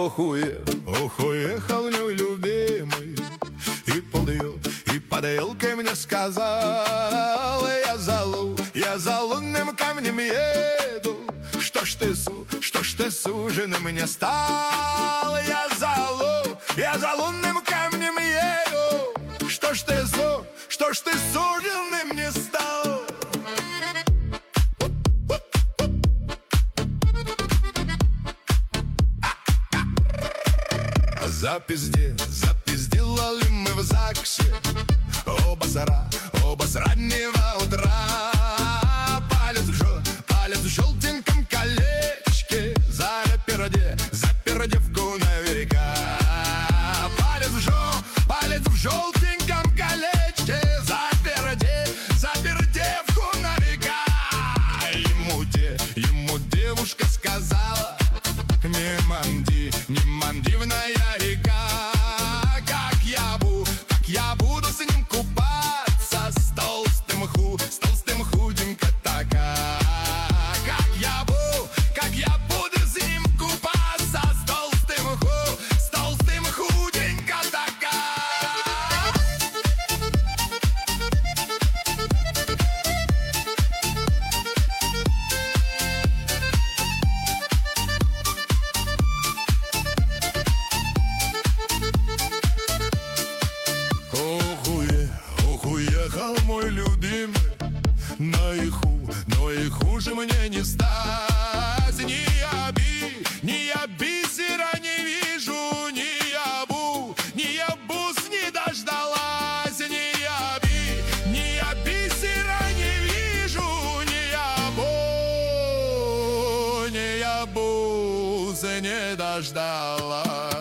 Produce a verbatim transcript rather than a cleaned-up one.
ох, уе, ох, уехал мой любимый. И подъел, и подъел ко мне сказал: я за лу, я за лунным камнем еду. Что ж ты су, что ж ты суженым не стал? Я за лу, я за лунным камнем еду. Что ж ты су, что ж ты суженым не стал? Запизде, запиздилали мы в ЗАГСе. Оба сара, оба с раннего утра. Палец в жел, палец в желтеньком колечке. Запер де, запер девку наверняка. Палец в жел, палец в желтеньком колечке. Запер де, запер девку наверняка. Ему де, ему девушка сказала: не манди, не мандивная река. Как я буду, как я буду с ним купаться, с толстым ху, с толстым худенько така. Как я буду, как я буду с ним купаться, с толстым ху, с толстым худенько така. Уехал мой любимый на иху, но и хуже мне не стать. Ни оби, ни бисера не вижу, ни ябу, ни ябус не дождалась. Ни оби, ни бисера не вижу, ни ябу, ни ябус не дождалась.